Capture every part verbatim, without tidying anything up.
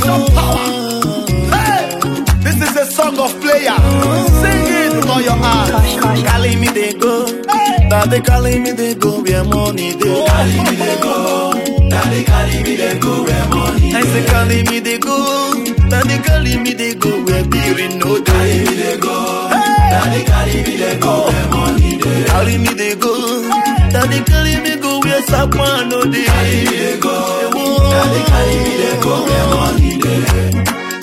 some power. Hey, this is a song of player. Sing it with all your heart. Calling me they go, daddy calling me they go where money they. Carry me they go, daddy carry me they go where money. I say calling me they go, daddy calling me they go where beer no day. Carry me they go, daddy carry me they go where money they. Carry me they go, daddy carry me go where someone no day. Carry me they go, daddy carry me they go where money they.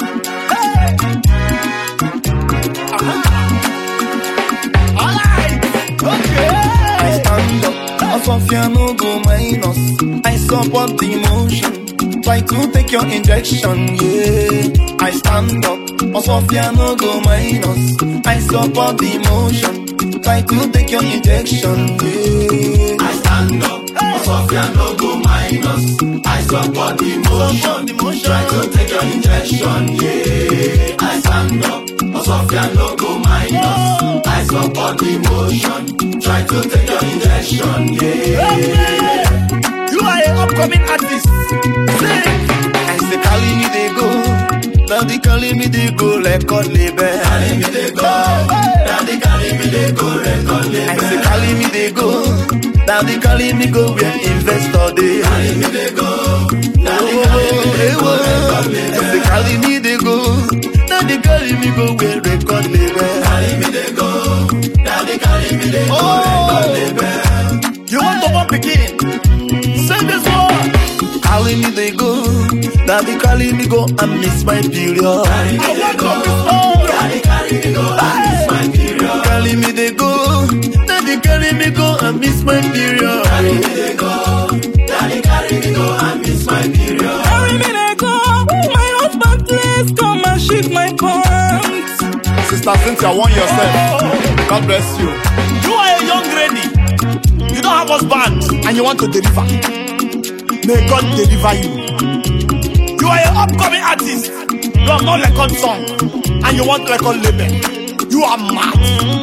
I stand up, off of your no go minus. I support the motion, try to take your injection, yeah. I stand up, off of your no go minus. I support the motion, try to take your injection, yeah. I stand up, Sophia no go minus. I support the motion, try to take your injection, yeah. I stand up, Sophia no go minus. I support the motion, try to take your injection, yeah. You are an upcoming artist. Sing. I say, calling me they go, daddy calling me they go, record label. Carry me they go, daddy carry me they go, record label. I say, calling me they go, daddy calling me go, where investor day. Carry me they go, daddy carry me they go, record label. I say, calling me they go, daddy calling me go, where record label. Carry me they go, daddy carry me they go, record label. You want to bump again? Say this one. Calling me they go, daddy calling me go, I miss my period. Carry me they go, daddy carry me go, I miss my period. Calling me they go, daddy carry me go, I miss my period. Carry me they go, daddy carry me go, I miss my period. Carry me they go, my husband please come and shake my pants. Sister Cynthia, warn yourself. God bless you. You are a young lady. You don't have husband and you want to deliver. May God deliver you. You are an upcoming artist. You have no record song and you want record label. You are mad.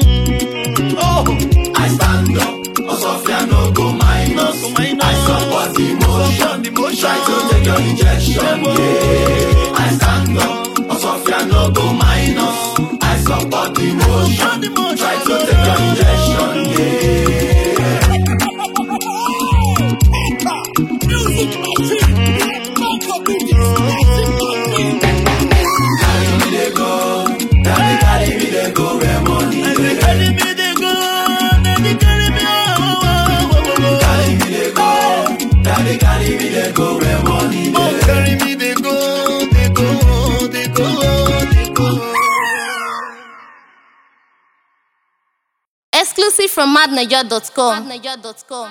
Oh, I stand up, Sophia no go minus. I support the motion, try to take your injection, yeah. I stand up, Sophia no go minus. I support the motion, try to take your injection, yeah. Carry me they go, daddy carry me they go where money they. carry me they go, daddy carry me oh, Carry me they go, daddy carry me they go where money oh, they. carry me they go, they go, they go, they go. Exclusive from madniger dot com.